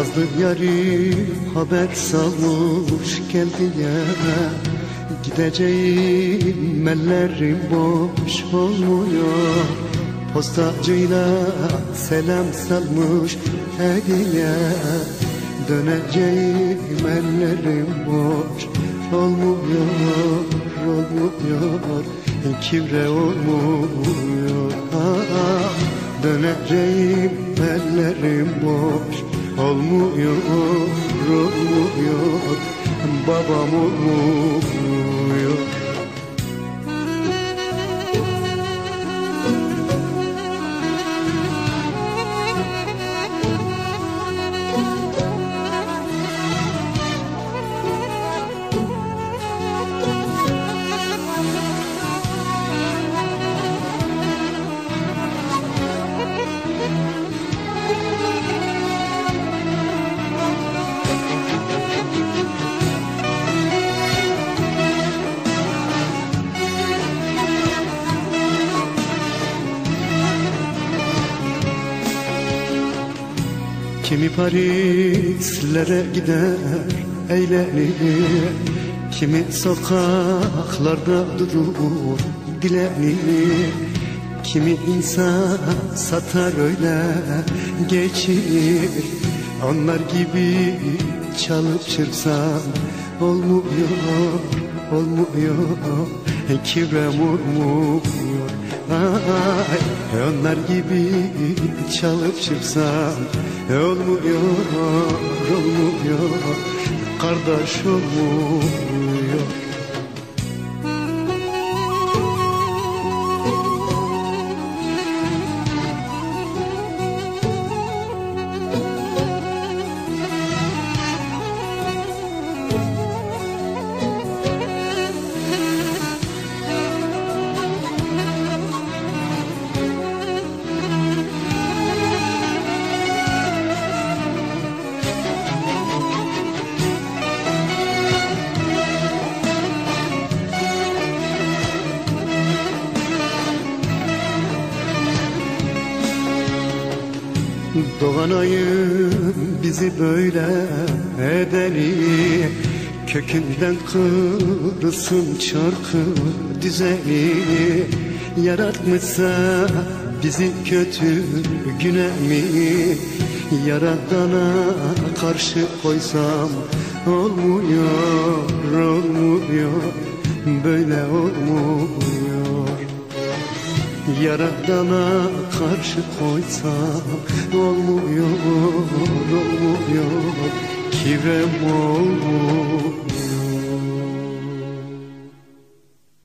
Nazlı yarim haber salmış geldi ya. Gideceğim ellerim boş olmuyor. Postacıyla selam salmış hediye. Döneceğim ellerim boş olmuyor, olmuyor. Kivre olmuyor. Döneceğim ellerim boş olmuyor, olmuyor. Babam olmuyor. Kimi Parislere gider eğlenir, kimi sokaklarda durur dilenir, kimi insan satar öyle geçir. Onlar gibi çalıp çırpsam olmuyor, olmuyor. Kibrem olmuyor. Ay, onlar gibi çalıp çırpsam olmuyor, olmuyor. Kardeş olmuyor. Doğan ayın bizi böyle edeni, kökünden kırılsın çarkı düzeni. Yaratmışsa bizi kötü güne mi, Yaradana karşı koysam olmuyor, olmuyor. Böyle olmuyor. Yaradana karşı koysam olmuyor, olmuyor. Kibrem olmuyor.